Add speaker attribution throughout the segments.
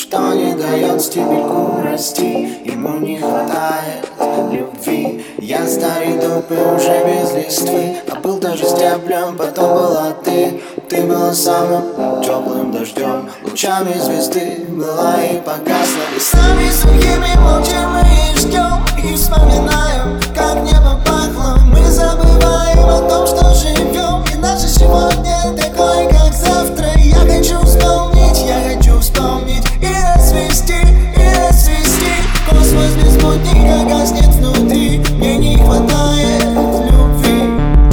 Speaker 1: что не дает стебельку расти. Ему не хватает любви. Я старый дуб и уже без листвы, а был даже стеблем, потом была ты. Ты была самым теплым дождем, лучами звезды была и погасла. Лесами сухими молчим и ждем, и вспоминаем, как небо пахло. Мы забываем о том, что живем, и наше сегодня такое, как завтра. Я хочу вспомнить и расцвести, Космос без спутника гаснет внутри, мне не хватает любви.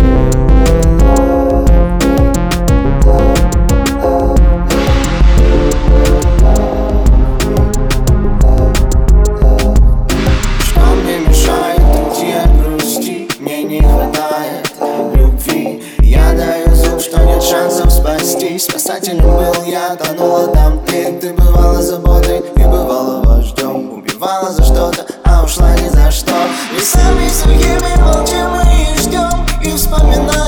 Speaker 1: Что мне мешает уйти от грусти? Мне не хватает любви. Я даю зуб, что нет шансов спастись. Спасателем был я, тонула там ты. Ты бывала заботой и бывала вождем. Убивала за что-то, а ушла ни за что. Лесами сухими молчим и ждем, и вспоминаем.